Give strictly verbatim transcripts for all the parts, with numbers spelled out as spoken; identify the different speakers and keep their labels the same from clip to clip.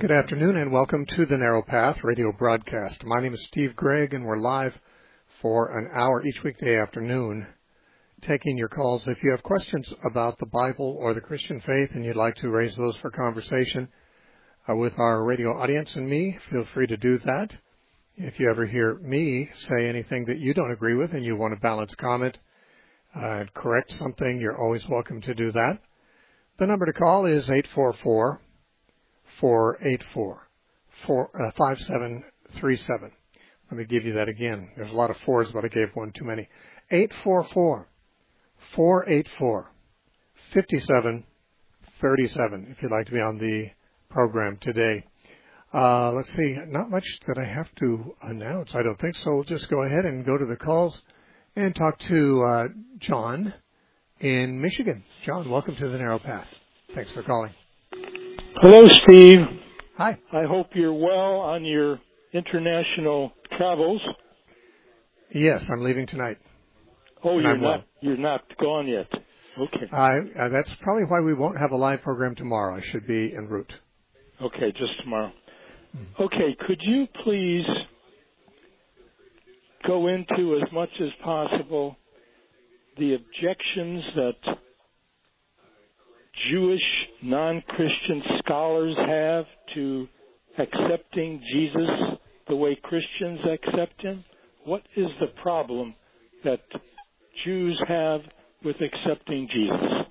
Speaker 1: Good afternoon and welcome to the Narrow Path radio broadcast. My name is Steve Gregg and we're live for an hour each weekday afternoon taking your calls. If you have questions about the Bible or the Christian faith and you'd like to raise those for conversation uh, with our radio audience and me, feel free to do that. If you ever hear me say anything that you don't agree with and you want to balance comment uh, and correct something, you're always welcome to do that. The number to call is eight four four, four eight four, five seven three seven. Let me give you that again. There's a lot of fours, but I gave one too many. eight four four, four eight four, five seven three seven if you'd like to be on the program today. Uh, let's see, not much that I have to announce, I don't think, so we'll just go ahead and go to the calls and talk to uh, John in Michigan. John, welcome to the Narrow Path. Thanks for calling.
Speaker 2: Hello, Steve.
Speaker 1: Hi.
Speaker 2: I hope you're well on your international travels.
Speaker 1: Yes, I'm leaving tonight.
Speaker 2: Oh, you're
Speaker 1: I'm
Speaker 2: not
Speaker 1: well.
Speaker 2: You're not gone yet. Okay.
Speaker 1: Uh, uh, that's probably why we won't have a live program tomorrow. I should be en route.
Speaker 2: Okay, just tomorrow. Mm. Okay, could you please go into as much as possible the objections that Jewish non-Christian scholars have to accepting Jesus the way Christians accept him? What is the problem that Jews have with accepting Jesus?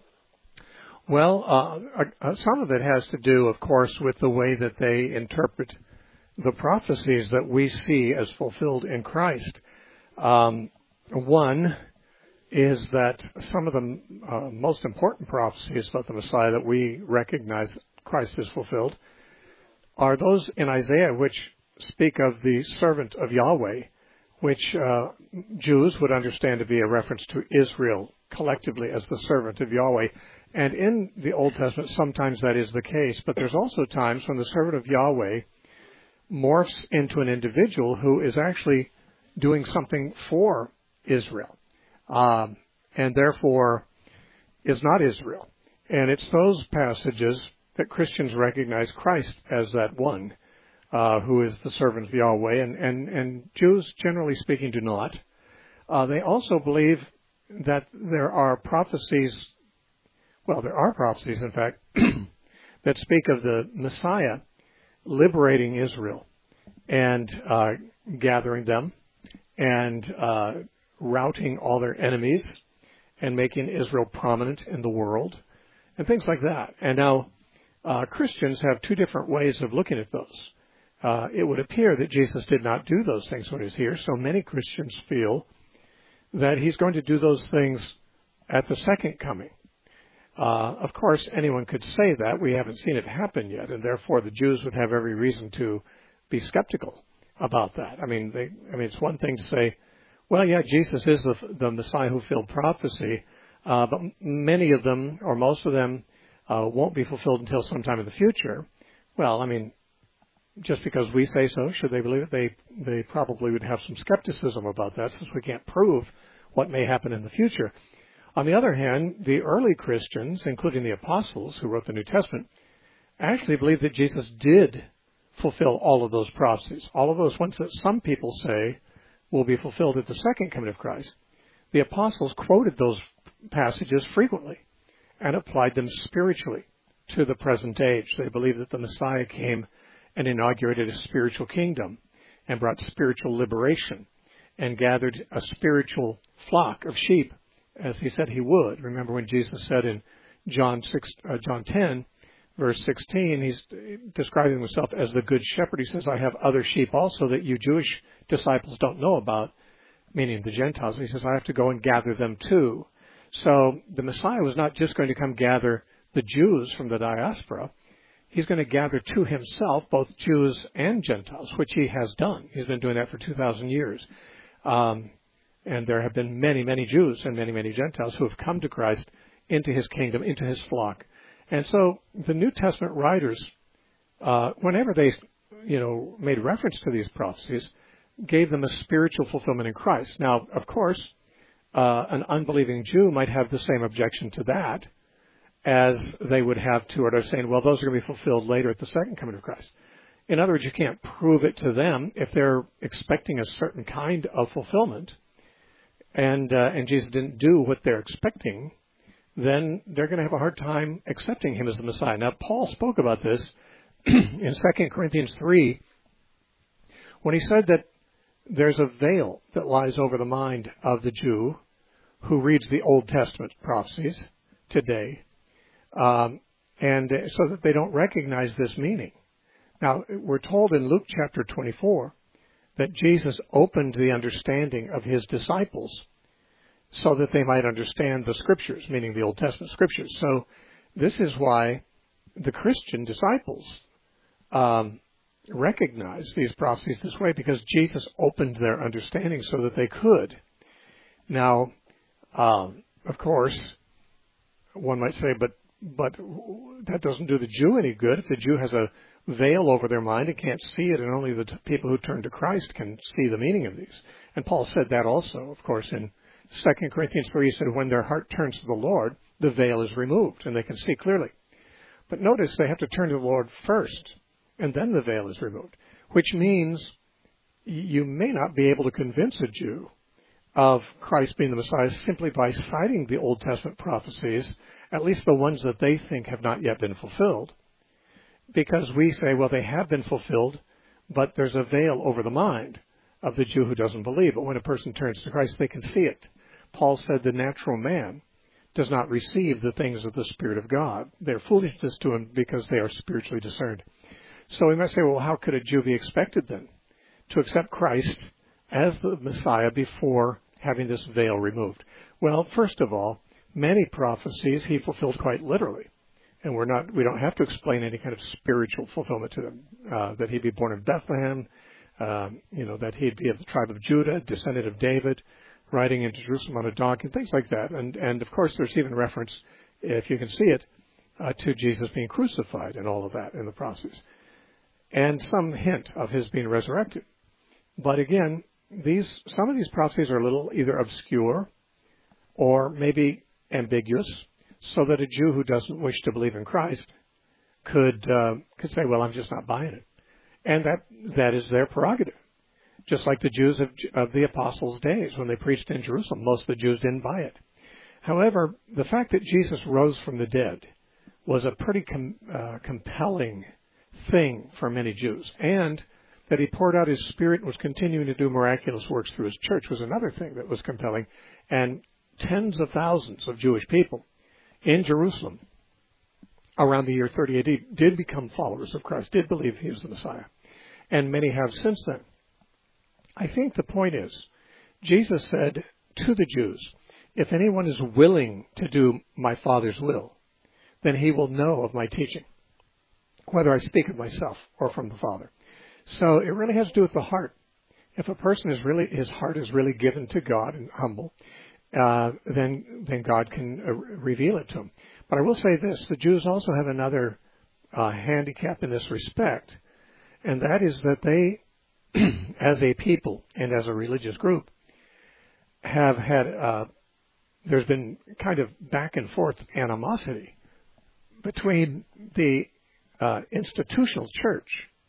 Speaker 1: Well, uh, uh, some of it has to do, of course, with the way that they interpret the prophecies that we see as fulfilled in Christ. Um, one is that some of the uh, most important prophecies about the Messiah that we recognize Christ is fulfilled are those in Isaiah which speak of the servant of Yahweh, which uh, Jews would understand to be a reference to Israel collectively as the servant of Yahweh. And in the Old Testament, sometimes that is the case, but there's also times when the servant of Yahweh morphs into an individual who is actually doing something for Israel. Um, and therefore is not Israel. And it's those passages that Christians recognize Christ as that one uh, who is the servant of Yahweh, and, and, and Jews, generally speaking, do not. Uh, they also believe that there are prophecies, well, there are prophecies, in fact, that speak of the Messiah liberating Israel and uh, gathering them and uh routing all their enemies and making Israel prominent in the world and things like that. And now uh, Christians have two different ways of looking at those. Uh, it would appear that Jesus did not do those things when he was here, so many Christians feel that he's going to do those things at the second coming. Uh, of course, anyone could say that. We haven't seen it happen yet, and therefore the Jews would have every reason to be skeptical about that. I mean, they, I mean, it's one thing to say, well, yeah, Jesus is the, the Messiah who fulfilled prophecy, uh, but many of them, or most of them, uh, won't be fulfilled until sometime in the future. Well, I mean, just because we say so, should they believe it? They they probably would have some skepticism about that, since we can't prove what may happen in the future. On the other hand, the early Christians, including the apostles who wrote the New Testament, actually believed that Jesus did fulfill all of those prophecies, all of those ones that some people say will be fulfilled at the second coming of Christ. The apostles quoted those passages frequently and applied them spiritually to the present age. They believed that the Messiah came and inaugurated a spiritual kingdom and brought spiritual liberation and gathered a spiritual flock of sheep, as he said he would. Remember when Jesus said in John six, uh, John ten, verse sixteen, he's describing himself as the good shepherd. He says, I have other sheep also that you Jewish disciples don't know about, meaning the Gentiles. He says, I have to go and gather them too. So the Messiah was not just going to come gather the Jews from the diaspora. He's going to gather to himself both Jews and Gentiles, which he has done. He's been doing that for two thousand years. Um, and there have been many, many Jews and many, many Gentiles who have come to Christ into his kingdom, into his flock. And so the New Testament writers, uh, whenever they, you know, made reference to these prophecies, gave them a spiritual fulfillment in Christ. Now, of course, uh, an unbelieving Jew might have the same objection to that as they would have to, or they're saying, well, those are going to be fulfilled later at the second coming of Christ. In other words, you can't prove it to them if they're expecting a certain kind of fulfillment, and uh, and Jesus didn't do what they're expecting, then they're going to have a hard time accepting him as the Messiah. Now, Paul spoke about this in Second Corinthians three when he said that there's a veil that lies over the mind of the Jew who reads the Old Testament prophecies today, um, and so that they don't recognize this meaning. Now, we're told in Luke chapter twenty-four that Jesus opened the understanding of his disciples so that they might understand the Scriptures, meaning the Old Testament Scriptures. So this is why the Christian disciples um, recognize these prophecies this way, because Jesus opened their understanding so that they could. Now, um, of course, one might say, but but that doesn't do the Jew any good. If the Jew has a veil over their mind and can't see it, and only the t- people who turn to Christ can see the meaning of these. And Paul said that also, of course, in Second Corinthians three. He said, when their heart turns to the Lord, the veil is removed, and they can see clearly. But notice they have to turn to the Lord first, and then the veil is removed, which means you may not be able to convince a Jew of Christ being the Messiah simply by citing the Old Testament prophecies, at least the ones that they think have not yet been fulfilled. Because we say, well, they have been fulfilled, but there's a veil over the mind of the Jew who doesn't believe. But when a person turns to Christ, they can see it. Paul said the natural man does not receive the things of the Spirit of God. They're foolishness to him because they are spiritually discerned. So we might say, well, how could a Jew be expected then to accept Christ as the Messiah before having this veil removed? Well, first of all, many prophecies he fulfilled quite literally. And we're not, we don't have to explain any kind of spiritual fulfillment to them. Uh, that he'd be born in Bethlehem, um, you know, that he'd be of the tribe of Judah, descendant of David, riding into Jerusalem on a donkey, things like that. And, and of course, there's even reference, if you can see it, uh, to Jesus being crucified and all of that in the process. And some hint of his being resurrected. But again, these, some of these prophecies are a little either obscure or maybe ambiguous, so that a Jew who doesn't wish to believe in Christ could uh, could say, well, I'm just not buying it. And that that is their prerogative. Just like the Jews of, of the apostles' days when they preached in Jerusalem, most of the Jews didn't buy it. However, the fact that Jesus rose from the dead was a pretty com- uh, compelling thing for many Jews. And that he poured out his Spirit and was continuing to do miraculous works through his church was another thing that was compelling. And tens of thousands of Jewish people in Jerusalem around the year thirty A D did become followers of Christ, did believe he was the Messiah. And many have since then. I think the point is, Jesus said to the Jews, if anyone is willing to do my Father's will, then he will know of my teaching, whether I speak of myself or from the Father. So it really has to do with the heart. If a person is really, his heart is really given to God and humble, Uh, then then God can uh, reveal it to him. But I will say this, the Jews also have another uh, handicap in this respect, and that is that they, as a people and as a religious group, have had, uh, there's been kind of back and forth animosity between the uh, institutional church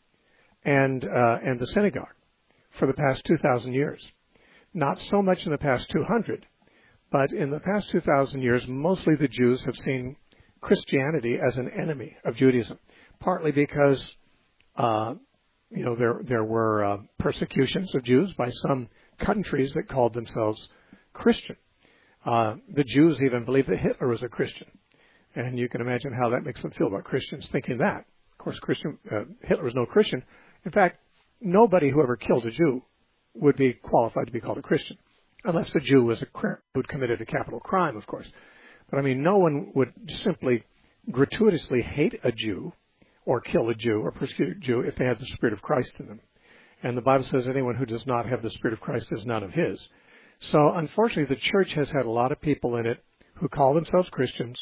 Speaker 1: and uh, and the synagogue for the past two thousand years. Not so much in the past two hundred. But in the past two thousand years, mostly the Jews have seen Christianity as an enemy of Judaism, partly because, uh, you know, there there were uh, persecutions of Jews by some countries that called themselves Christian. Uh, the Jews even believed that Hitler was a Christian, and you can imagine how that makes them feel about Christians thinking that. Of course, Christian uh, Hitler was no Christian. In fact, nobody who ever killed a Jew would be qualified to be called a Christian. Unless the Jew was a criminal who'd committed a capital crime, of course. But I mean, no one would simply gratuitously hate a Jew or kill a Jew or persecute a Jew if they had the Spirit of Christ in them. And the Bible says anyone who does not have the Spirit of Christ is none of his. So unfortunately, the church has had a lot of people in it who call themselves Christians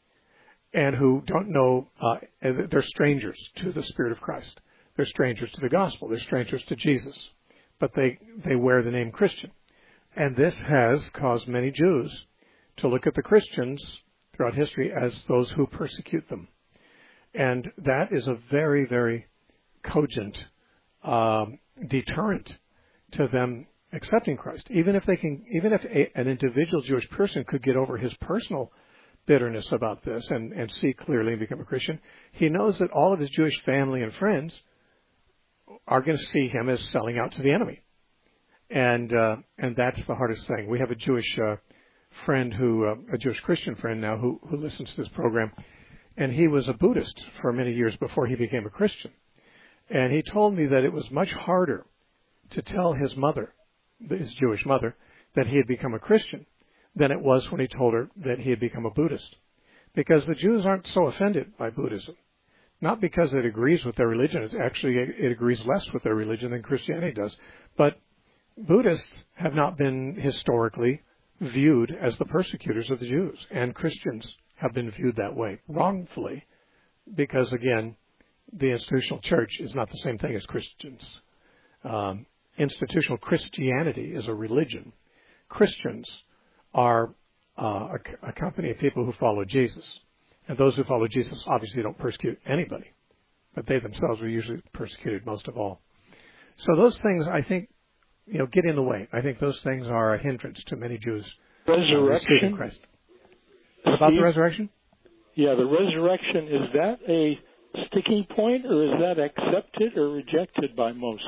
Speaker 1: and who don't know, uh, they're strangers to the Spirit of Christ. They're strangers to the gospel. They're strangers to Jesus. But they, they wear the name Christian. And this has caused many Jews to look at the Christians throughout history as those who persecute them. And that is a very, very cogent um, deterrent to them accepting Christ. Even if they can, even if a, an individual Jewish person could get over his personal bitterness about this and, and see clearly and become a Christian, he knows that all of his Jewish family and friends are going to see him as selling out to the enemy. And uh, and that's the hardest thing. We have a Jewish uh, friend who, uh, a Jewish Christian friend now who, who listens to this program, and he was a Buddhist for many years before he became a Christian. And he told me that it was much harder to tell his mother, his Jewish mother, that he had become a Christian than it was when he told her that he had become a Buddhist. Because the Jews aren't so offended by Buddhism. Not because it agrees with their religion. It's actually, it agrees less with their religion than Christianity does. But Buddhists have not been historically viewed as the persecutors of the Jews. And Christians have been viewed that way, wrongfully, because, again, the institutional church is not the same thing as Christians. Um, institutional Christianity is a religion. Christians are uh, a, a company of people who follow Jesus. And those who follow Jesus obviously don't persecute anybody, but they themselves are usually persecuted most of all. So those things, I think, you know, get in the way. I think those things are a hindrance to many Jews
Speaker 2: resurrection.
Speaker 1: Uh, receiving Christ. What about
Speaker 2: Steve?
Speaker 1: the resurrection?
Speaker 2: Yeah, the resurrection, is that a sticking point, or is that accepted or rejected by most?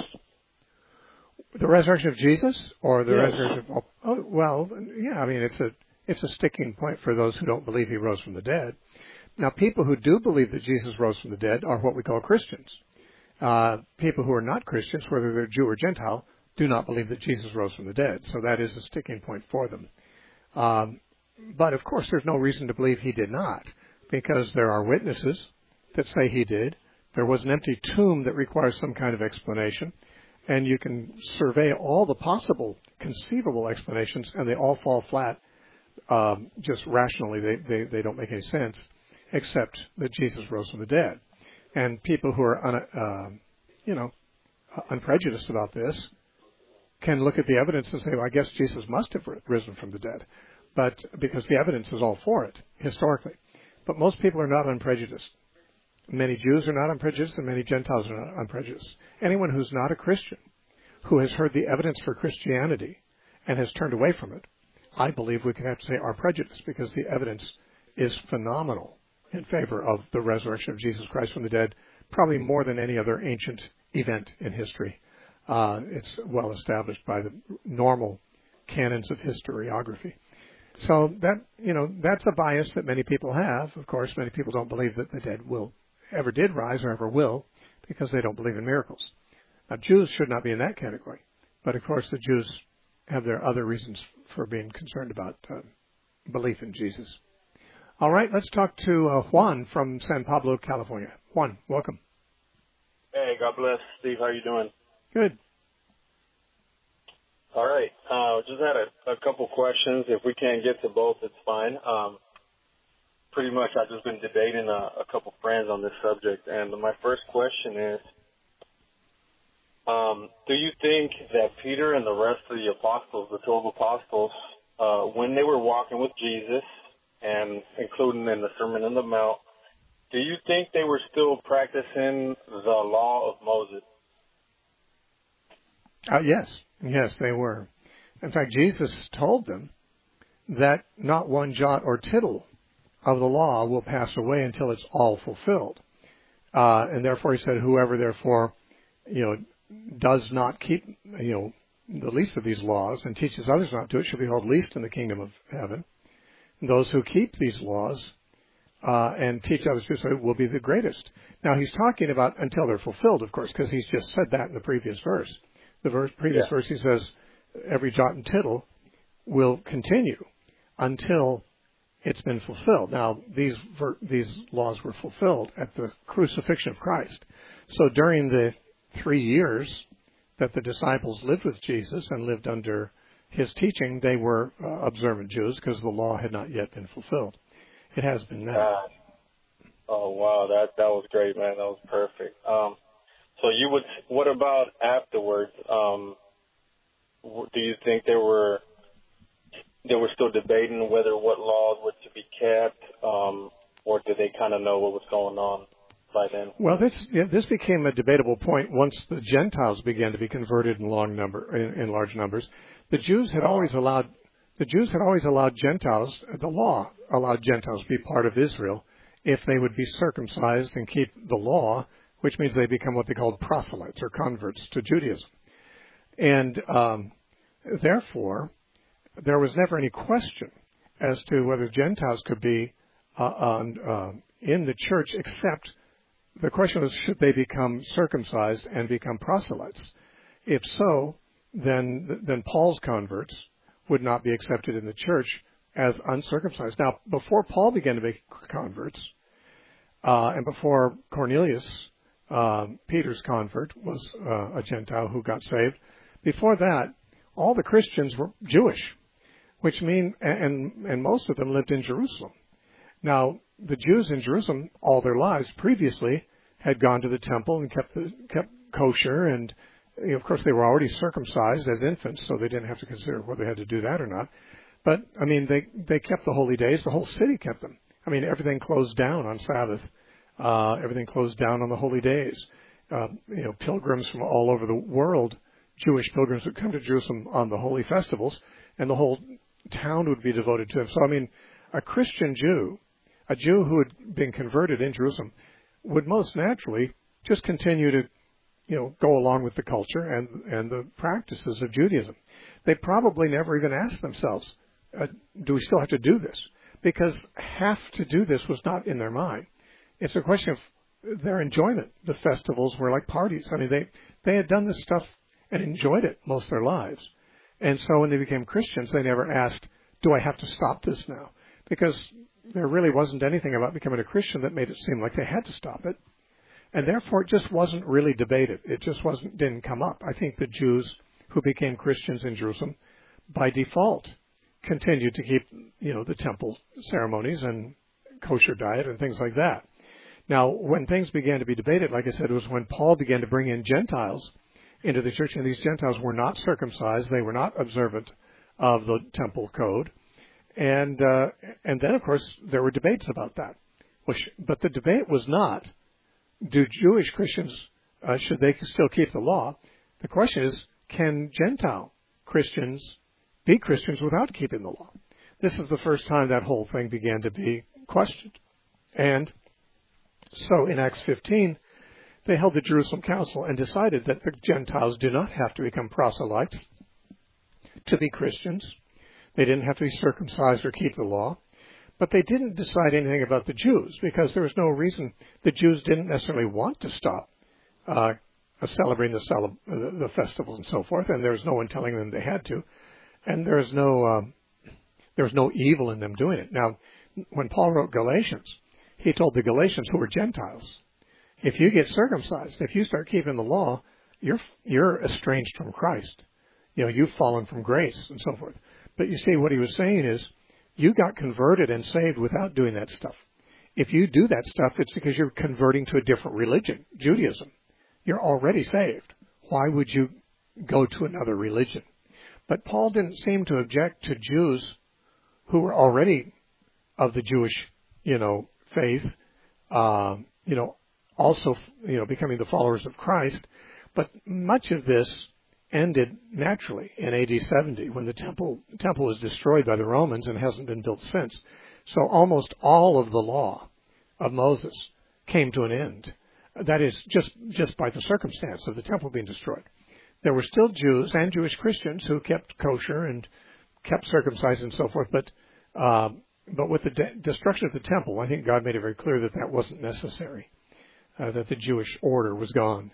Speaker 1: The resurrection of Jesus, or the
Speaker 2: Yes.
Speaker 1: resurrection of, oh, oh, well, yeah, I mean, it's a it's a sticking point for those who don't believe he rose from the dead. Now, people who do believe that Jesus rose from the dead are what we call Christians. Uh, people who are not Christians, whether they're Jew or Gentile, do not believe that Jesus rose from the dead. So that is a sticking point for them. Um, but, of course, there's no reason to believe he did not, because there are witnesses that say he did. There was an empty tomb that requires some kind of explanation. And you can survey all the possible conceivable explanations, and they all fall flat. Um, just rationally, they, they, they don't make any sense, except that Jesus rose from the dead. And people who are, un, uh, you know, unprejudiced about this can look at the evidence and say, well, I guess Jesus must have risen from the dead, but because the evidence is all for it, historically. But most people are not unprejudiced. Many Jews are not unprejudiced, and many Gentiles are not unprejudiced. Anyone who's not a Christian, who has heard the evidence for Christianity and has turned away from it, I believe we can have to say are prejudiced, because the evidence is phenomenal in favor of the resurrection of Jesus Christ from the dead, probably more than any other ancient event in history. Uh, it's well established by the normal canons of historiography. So that, you know, that's a bias that many people have. Of course, many people don't believe that the dead will ever did rise or ever will, because they don't believe in miracles. Now, Jews should not be in that category. But, of course, the Jews have their other reasons for being concerned about uh, belief in Jesus. All right, let's talk to uh, Juan from San Pablo, California. Juan, welcome.
Speaker 3: Hey, God bless. Steve, how you doing?
Speaker 1: Good.
Speaker 3: All right. Uh, just had a, a couple questions. If we can't get to both, it's fine. Um, pretty much I've just been debating a, a couple friends on this subject. And my first question is, um, do you think that Peter and the rest of the apostles, the twelve apostles, uh, when they were walking with Jesus, and including in the Sermon on the Mount, do you think they were still practicing the law of Moses?
Speaker 1: Uh, yes. Yes, they were. In fact, Jesus told them that not one jot or tittle of the law will pass away until it's all fulfilled. Uh, and therefore, he said, whoever therefore, you know, does not keep, you know, the least of these laws and teaches others not to, it shall be held least in the kingdom of heaven. And those who keep these laws uh, and teach others to so will be the greatest. Now, he's talking about until they're fulfilled, of course, because he's just said that in the previous verse. The verse, previous yeah. verse, he says, every jot and tittle will continue until it's been fulfilled. Now, these ver- these laws were fulfilled at the crucifixion of Christ. So during the three years that the disciples lived with Jesus and lived under his teaching, they were uh, observant Jews because the law had not yet been fulfilled. It has been now.
Speaker 3: Uh, oh, wow. That that was great, man. That was perfect. Um, so you would, what about afterwards? Um, do you think there were, they were still debating whether what laws were to be kept, um, or did they kind of know what was going on? by then.
Speaker 1: Well, this yeah, this became a debatable point once the Gentiles began to be converted in long number in, in large numbers. The Jews had always allowed the Jews had always allowed Gentiles. The law allowed Gentiles to be part of Israel if they would be circumcised and keep the law, which means they become what they called proselytes or converts to Judaism. And um, therefore, there was never any question as to whether Gentiles could be uh, on, uh, in the church, except the question was, should they become circumcised and become proselytes? If so, then then Paul's converts would not be accepted in the church as uncircumcised. Now, before Paul began to make converts, uh, and before Cornelius, uh, Peter's convert, was uh, a Gentile who got saved, before that, all the Christians were Jewish, which mean, and, and most of them lived in Jerusalem. Now, the Jews in Jerusalem all their lives previously had gone to the temple and kept the, kept kosher, and you know, of course they were already circumcised as infants, so they didn't have to consider whether they had to do that or not. But I mean, they they kept the holy days. The whole city kept them. I mean, everything closed down on Sabbath. Uh, everything closed down on the holy days. Uh, you know, pilgrims from all over the world, Jewish pilgrims, would come to Jerusalem on the holy festivals, and the whole town would be devoted to them. So I mean, a Christian Jew, a Jew who had been converted in Jerusalem, would most naturally just continue to, you know, go along with the culture and and the practices of Judaism. They probably never even asked themselves, uh, do we still have to do this? Because have to do this was not in their mind. It's a question of their enjoyment. The festivals were like parties. I mean, they, they had done this stuff and enjoyed it most of their lives. And so when they became Christians, they never asked, do I have to stop this now? Because there really wasn't anything about becoming a Christian that made it seem like they had to stop it. And therefore, it just wasn't really debated. It just wasn't didn't come up. I think the Jews who became Christians in Jerusalem, by default, continued to keep, you know, the temple ceremonies and kosher diet and things like that. Now, when things began to be debated, like I said, it was when Paul began to bring in Gentiles into the church, and these Gentiles were not circumcised. They were not observant of the temple code. And uh, and then, of course, there were debates about that. Which, but the debate was not, do Jewish Christians, uh, should they still keep the law? The question is, can Gentile Christians be Christians without keeping the law? This is the first time that whole thing began to be questioned. And so in Acts fifteen, they held the Jerusalem Council and decided that the Gentiles do not have to become proselytes to be Christians. They didn't have to be circumcised or keep the law. But they didn't decide anything about the Jews, because there was no reason. The Jews didn't necessarily want to stop uh, celebrating the, cele- the, the festivals and so forth, and there was no one telling them they had to. And there was no um, there was no evil in them doing it. Now, when Paul wrote Galatians, he told the Galatians, who were Gentiles, if you get circumcised, if you start keeping the law, you're you're estranged from Christ. You know, you've fallen from grace and so forth. But you see, what he was saying is, you got converted and saved without doing that stuff. If you do that stuff, it's because you're converting to a different religion, Judaism. You're already saved. Why would you go to another religion? But Paul didn't seem to object to Jews who were already of the Jewish, you know, faith, uh, you know, also, you know, becoming the followers of Christ. But much of this ended naturally in A D seventy, when the temple temple was destroyed by the Romans and hasn't been built since. So almost all of the law of Moses came to an end. That is, just, just by the circumstance of the temple being destroyed. There were still Jews and Jewish Christians who kept kosher and kept circumcised and so forth, but uh, but with the de- destruction of the temple, I think God made it very clear that that wasn't necessary, uh, that the Jewish order was gone.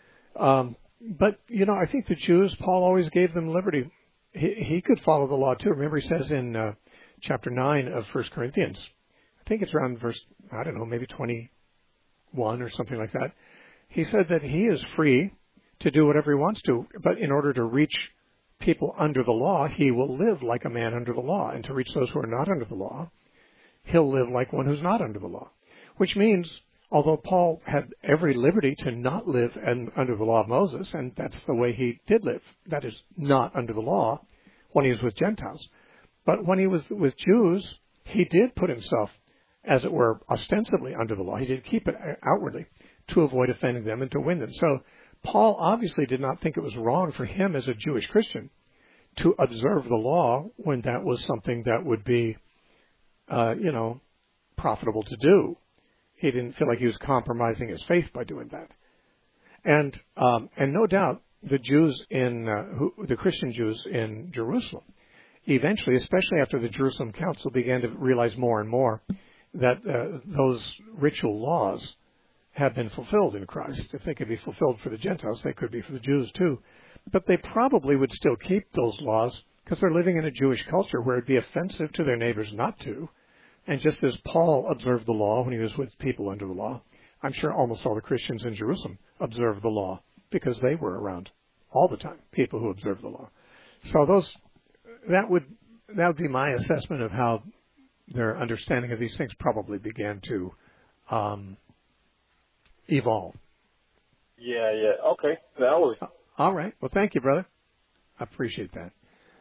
Speaker 1: Um, But, you know, I think the Jews, Paul always gave them liberty. He, he could follow the law, too. Remember, he says in uh, chapter nine of First Corinthians, I think it's around verse, I don't know, maybe twenty-one or something like that. He said that he is free to do whatever he wants to, but in order to reach people under the law, he will live like a man under the law. And to reach those who are not under the law, he'll live like one who's not under the law. Which means, although Paul had every liberty to not live and, under the law of Moses, and that's the way he did live, that is, not under the law, when he was with Gentiles. But when he was with Jews, he did put himself as it were, ostensibly under the law. He did keep it outwardly to avoid offending them and to win them. So Paul obviously did not think it was wrong for him as a Jewish Christian to observe the law when that was something that would be, uh, you know, profitable to do. He didn't feel like he was compromising his faith by doing that. And um, and no doubt the Jews in, uh, who, the Christian Jews in Jerusalem, eventually, especially after the Jerusalem Council, began to realize more and more that uh, those ritual laws have been fulfilled in Christ. If they could be fulfilled for the Gentiles, they could be for the Jews too. But they probably would still keep those laws because they're living in a Jewish culture where it'd be offensive to their neighbors not to. And just as Paul observed the law when he was with people under the law, I'm sure almost all the Christians in Jerusalem observed the law because they were around all the time, people who observed the law. So those, that would, that would be my assessment of how their understanding of these things probably began to um, evolve.
Speaker 3: Yeah, yeah. Okay. That was...
Speaker 1: All right. Well, thank you, brother. I appreciate that.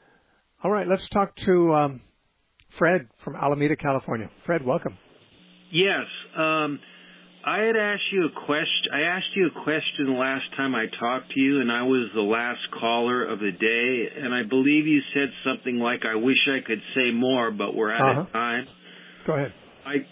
Speaker 1: All right. Let's talk to um, Fred from Alameda, California. Fred, welcome.
Speaker 4: Yes. Um, I had asked you a question. I asked you a question the last time I talked to you, and I was the last caller of the day. And I believe you said something like, "I wish I could say more, but we're out
Speaker 1: uh-huh.
Speaker 4: of time."
Speaker 1: Go ahead.
Speaker 4: I,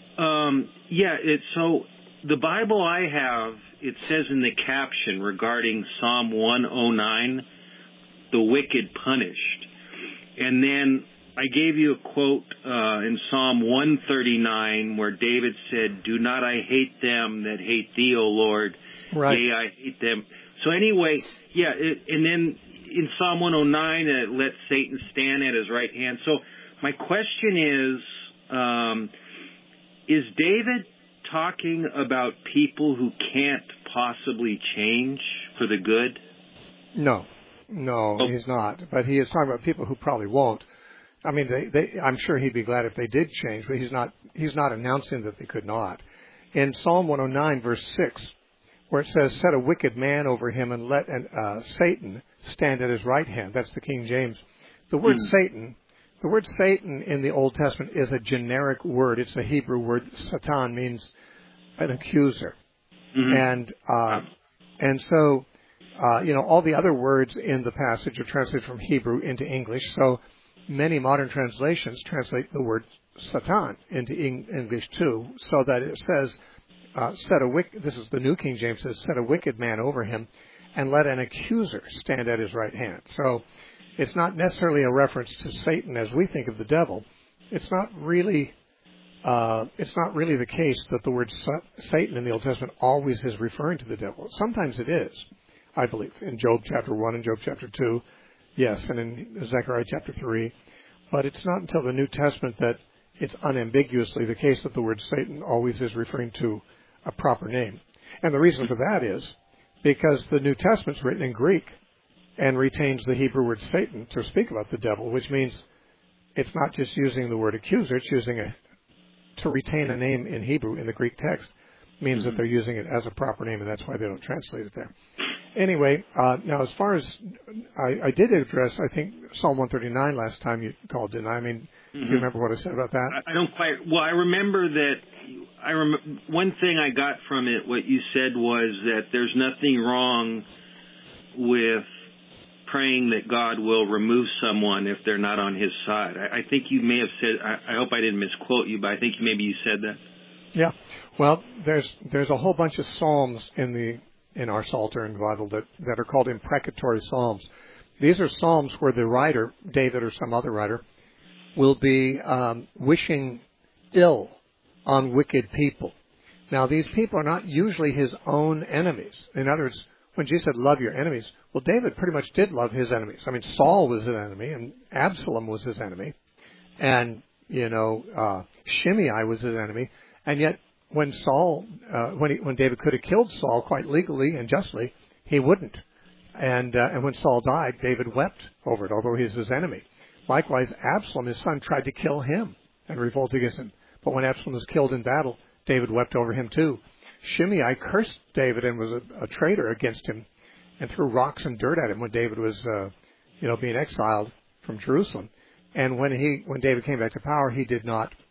Speaker 4: um, yeah. It's so the Bible I have. It says in the caption regarding Psalm one oh nine, "The wicked punished," and then I gave you a quote uh, in Psalm one thirty-nine where David said, "Do not I hate them that hate thee, O Lord.
Speaker 1: Right.
Speaker 4: Yea, I hate them." So anyway, yeah, it, and then in Psalm one oh nine, uh, "Let Satan stand at his right hand." So my question is, um, is David talking about people who can't possibly change for the good?
Speaker 1: No. No, oh. he's not. But he is talking about people who probably won't. I mean, they, they, I'm sure he'd be glad if they did change, but he's not, he's not announcing that they could not. In Psalm one oh nine, verse six, where it says, "Set a wicked man over him and let an, uh, Satan stand at his right hand." That's the King James. The word mm. Satan, the word Satan in the Old Testament is a generic word. It's a Hebrew word. Satan means an accuser. Mm-hmm. And, uh, and so, uh, you know, all the other words in the passage are translated from Hebrew into English. So many modern translations translate the word Satan into English too, so that it says, uh, set a wicked, this is the New King James says, "Set a wicked man over him and let an accuser stand at his right hand." So it's not necessarily a reference to Satan as we think of the devil. It's not really, uh, it's not really the case that the word Satan in the Old Testament always is referring to the devil. Sometimes it is, I believe, in Job chapter one and Job chapter two. Yes, and in Zechariah chapter three. But it's not until the New Testament that it's unambiguously the case that the word Satan always is referring to a proper name. And the reason for that is because the New Testament's written in Greek and retains the Hebrew word Satan to speak about the devil, which means it's not just using the word accuser, it's using a, to retain a name in Hebrew in the Greek text means that they're using it as a proper name, and that's why they don't translate it there. Anyway, uh, now as far as I, I did address, I think Psalm one thirty-nine last time you called, didn't I? I mean, mm-hmm. do you remember what I said about that?
Speaker 4: I, I don't quite. Well, I remember that. I rem- one thing I got from it, what you said was that there's nothing wrong with praying that God will remove someone if they're not on His side. I, I think you may have said. I, I hope I didn't misquote you, but I think maybe you said that.
Speaker 1: Yeah. Well, there's there's a whole bunch of psalms in the in our Psalter and Bible that, that are called imprecatory psalms. These are psalms where the writer, David or some other writer, will be um, wishing ill on wicked people. Now, these people are not usually his own enemies. In other words, when Jesus said, "Love your enemies," well, David pretty much did love his enemies. I mean, Saul was his enemy, and Absalom was his enemy, and, you know, uh, Shimei was his enemy, and yet when Saul, uh, when he, when David could have killed Saul quite legally and justly, he wouldn't. And uh, and when Saul died, David wept over it, although he was his enemy. Likewise, Absalom, his son, tried to kill him and revolt against him. But when Absalom was killed in battle, David wept over him too. Shimei cursed David and was a, a traitor against him and threw rocks and dirt at him when David was, uh, you know, being exiled from Jerusalem. And when he, when David came back to power, he did not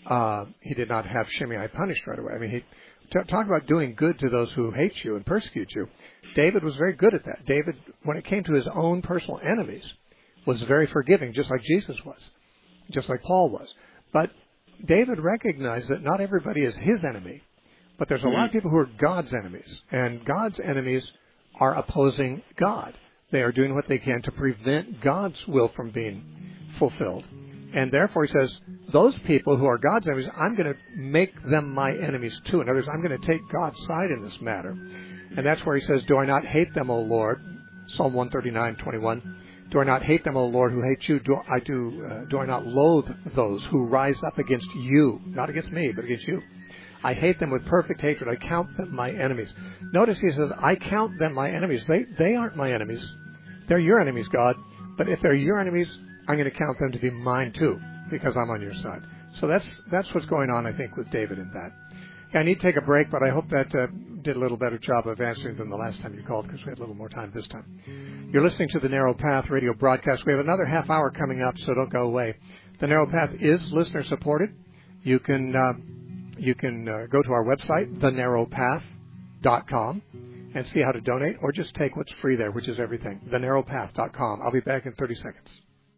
Speaker 1: uh, he did not have Shimei punished right away. I mean, he t- talk about doing good to those who hate you and persecute you. David was very good at that. David, when it came to his own personal enemies, was very forgiving, just like Jesus was, just like Paul was. But David recognized that not everybody is his enemy, but there's a lot of people who are God's enemies, and God's enemies are opposing God. They are doing what they can to prevent God's will from being fulfilled. And therefore, he says, those people who are God's enemies, I'm going to make them my enemies too. In other words, I'm going to take God's side in this matter. And that's where he says, do I not hate them, O Lord? Psalm one thirty-nine, twenty-one. Do I not hate them, O Lord, who hate you? Do I do? Uh, do I not loathe those who rise up against you? Not against me, but against you. I hate them with perfect hatred. I count them my enemies. Notice he says, I count them my enemies. They they aren't my enemies. They're your enemies, God. But if they're your enemies, I'm going to count them to be mine too, because I'm on your side. So that's that's what's going on, I think, with David in that. I need to take a break, but I hope that uh, did a little better job of answering than the last time you called, because we had a little more time this time. You're listening to the Narrow Path radio broadcast. We have another half hour coming up, so don't go away. The Narrow Path is listener supported. You can uh, you can uh, go to our website, the narrow path dot com, and see how to donate, or just take what's free there, which is everything, the narrow path dot com. I'll be back in thirty seconds.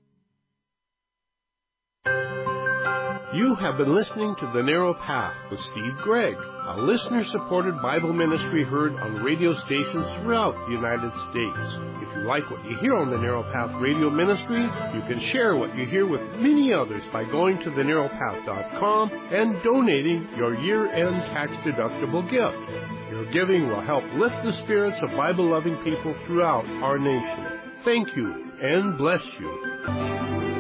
Speaker 5: You have been listening to The Narrow Path with Steve Gregg, a listener-supported Bible ministry heard on radio stations throughout the United States. If you like what you hear on The Narrow Path radio ministry, you can share what you hear with many others by going to the narrow path dot com and donating your year-end tax-deductible gift. Your giving will help lift the spirits of Bible-loving people throughout our nation. Thank you, and bless you.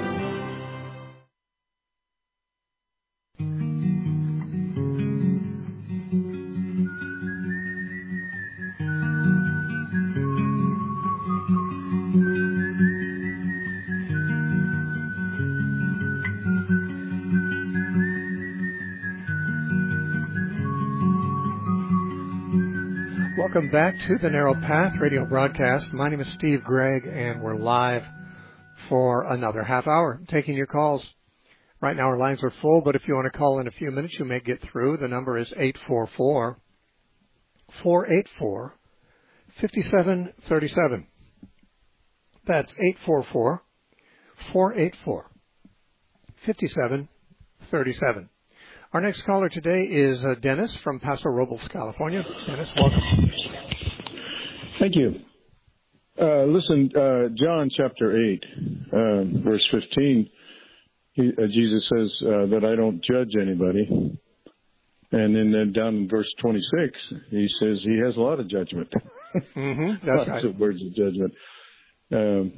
Speaker 1: Welcome back to the Narrow Path radio broadcast. My name is Steve Gregg, and we're live for another half hour, taking your calls. Right now our lines are full, but if you want to call in a few minutes, you may get through. The number is eight four four, four eight four, five seven three seven. That's eight four four, four eight four, five seven three seven. Our next caller today is uh, Dennis from Paso Robles, California. Dennis, welcome.
Speaker 6: Thank you. Uh, listen, uh, John chapter eight, uh, verse fifteen, he, uh, Jesus says uh, that I don't judge anybody. And then, then down in verse twenty-six, he says he has a lot of judgment.
Speaker 1: Mm-hmm, that's
Speaker 6: Lots
Speaker 1: right.
Speaker 6: of words of judgment. Um,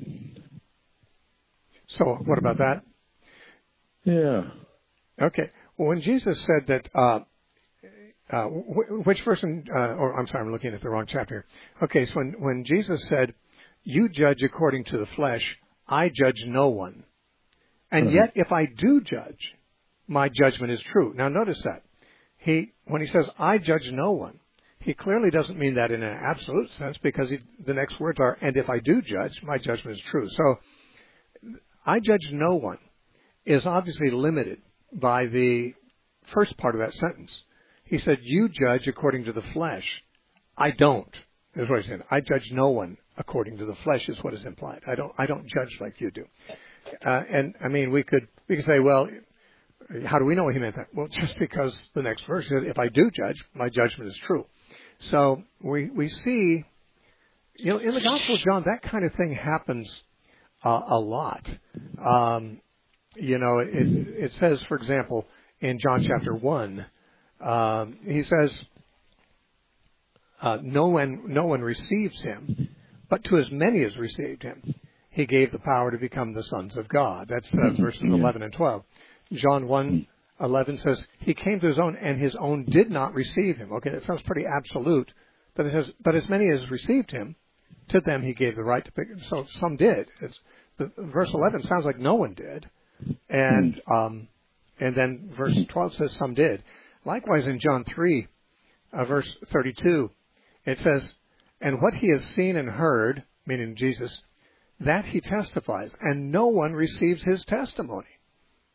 Speaker 1: so what about that?
Speaker 6: Yeah.
Speaker 1: Okay. Well, when Jesus said that, uh, uh, which verse, in, uh, or I'm sorry, I'm looking at the wrong chapter here. Okay, so when, when Jesus said, you judge according to the flesh, I judge no one. And
Speaker 6: Mm-hmm.
Speaker 1: yet, if I do judge, my judgment is true. Now, notice that. He, when he says, I judge no one, he clearly doesn't mean that in an absolute sense, because he, the next words are, and if I do judge, my judgment is true. So, I judge no one is obviously limited by the first part of that sentence. He said, you judge according to the flesh. I don't, is what he said. I judge no one according to the flesh is what is implied. I don't I don't judge like you do. Uh, and, I mean, we could we could say, well, how do we know he meant that? Well, just because the next verse said, if I do judge, my judgment is true. So we, we see, you know, in the Gospel of John, that kind of thing happens uh, a lot. Um You know, it, it says, for example, in John chapter one, um, he says, uh, no one, no one receives him, but to as many as received him, he gave the power to become the sons of God. That's uh, verses eleven and twelve. John one eleven says, he came to his own, and his own did not receive him. Okay, that sounds pretty absolute, but it says, but as many as received him, to them he gave the right to pick. So some did. It's, the, verse eleven sounds like no one did. And um, and then verse twelve says some did. Likewise in John three, uh, verse thirty-two, it says, and what he has seen and heard, meaning Jesus, that he testifies, and no one receives his testimony.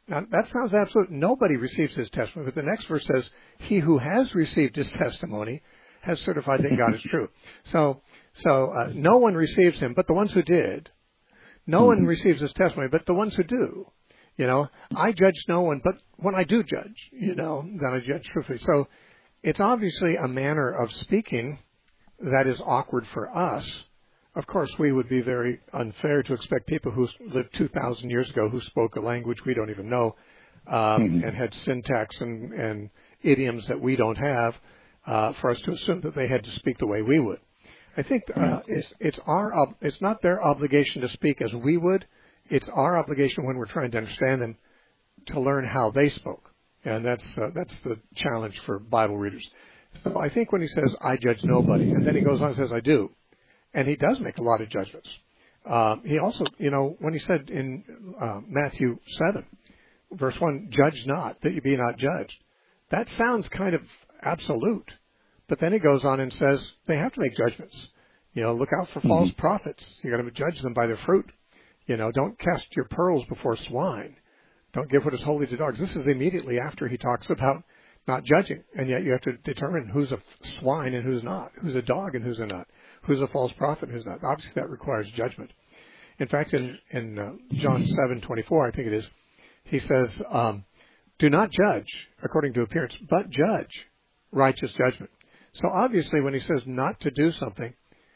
Speaker 1: Now, that sounds absolute. Nobody receives his testimony. But the next verse says, he who has received his testimony has certified that God is true. So, so uh, no one receives him, but the ones who did. No one receives his testimony, but the ones who do. You know, I judge no one, but when I do judge, you know, then I judge truthfully. So it's obviously a manner of speaking that is awkward for us. Of course, we would be very unfair to expect people who lived two thousand years ago who spoke a language we don't even know um, mm-hmm. and had syntax and, and idioms that we don't have uh, for us to assume that they had to speak the way we would. I think uh, it's, it's our ob- it's not their obligation to speak as we would. It's our obligation when we're trying to understand them to learn how they spoke, and that's uh, that's the challenge for Bible readers. So I think when he says, "I judge nobody," and then he goes on and says, "I do," and he does make a lot of judgments. Uh, he also, you know, when he said in uh, Matthew seven, verse one, "Judge not, that you be not judged," that sounds kind of absolute. But then he goes on and says they have to make judgments. You know, look out for mm-hmm. false prophets. You're going to judge them by their fruit. You know, don't cast your pearls before swine. Don't give what is holy to dogs. This is immediately after he talks about not judging. And yet you have to determine who's a swine and who's not, who's a dog and who's a not, who's a false prophet and who's not. Obviously, that requires judgment. In fact, in, in uh, John seven twenty-four, I think it is, he says, um, do not judge according to appearance, but judge righteous judgment. So obviously, when he says not to do something,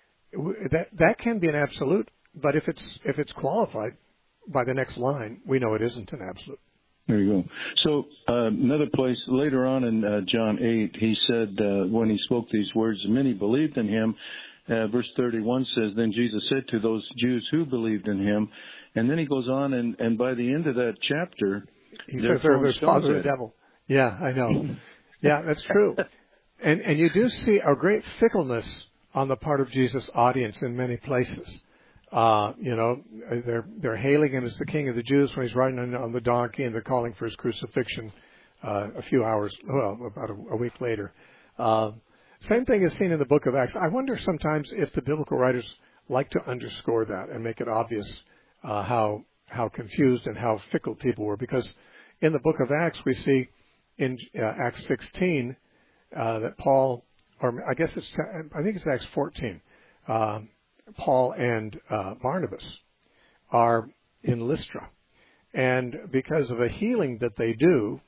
Speaker 1: that that can be an absolute. But if it's if it's qualified by the next line, we know it isn't an absolute.
Speaker 6: There you go. So uh, another place later on in uh, John eight, he said uh, when he spoke these words, many believed in him. Uh, verse thirty-one says, then Jesus said to those Jews who believed in him, and then he goes on, and, and by the end of that chapter,
Speaker 1: he says there's father of the devil. Yeah, I know. Yeah, that's true. And and you do see a great fickleness on the part of Jesus' audience in many places. Uh, you know, they're they're hailing him as the King of the Jews when he's riding on, on the donkey, and they're calling for his crucifixion uh, a few hours, well, about a, a week later. Uh, same thing is seen in the book of Acts. I wonder sometimes if the biblical writers like to underscore that and make it obvious uh, how how confused and how fickle people were, because in the book of Acts we see in uh, Acts sixteen uh, that Paul, or I guess it's I think it's Acts fourteen. Um, Paul and uh, Barnabas are in Lystra, and because of a healing that they do,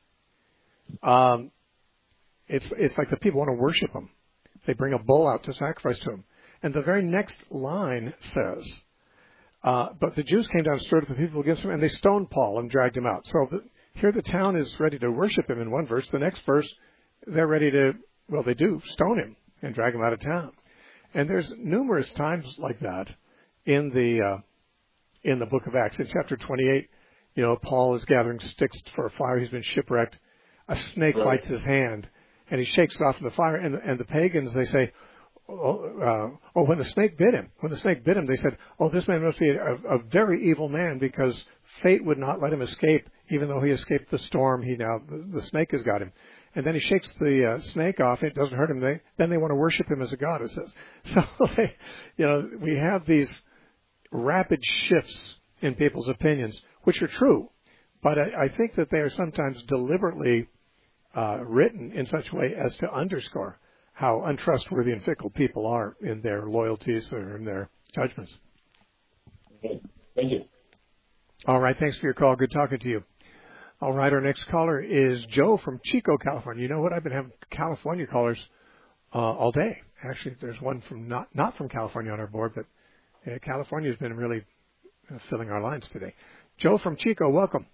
Speaker 1: um, it's it's like the people want to worship them. They bring a bull out to sacrifice to him, and the very next line says, uh, "But the Jews came down and stirred up the people against him, and they stoned Paul and dragged him out." So the, here the town is ready to worship him in one verse. The next verse, they're ready to, well, they do stone him and drag him out of town. And there's numerous times like that in the uh, in the book of Acts. In chapter twenty-eight, you know, Paul is gathering sticks for a fire. He's been shipwrecked. A snake right. bites his hand, and he shakes it off in the fire. And, and the pagans, they say, oh, uh, oh, when the snake bit him, when the snake bit him, they said, oh, this man must be a, a very evil man, because fate would not let him escape. Even though he escaped the storm, he now the, the snake has got him. And then he shakes the uh, snake off, and it doesn't hurt him. They, then they want to worship him as a god, it says. So, they, you know, we have these rapid shifts in people's opinions, which are true. But I, I think that they are sometimes deliberately uh, written in such a way as to underscore how untrustworthy and fickle people are in their loyalties or in their judgments.
Speaker 7: Okay. Thank you.
Speaker 1: All right. Thanks for your call. Good talking to you. All right, our next caller is Joe from Chico, California. You know what? I've been having California callers uh, all day. Actually, there's one from not not from California on our board, but uh, California has been really uh, filling our lines today. Joe from Chico, welcome.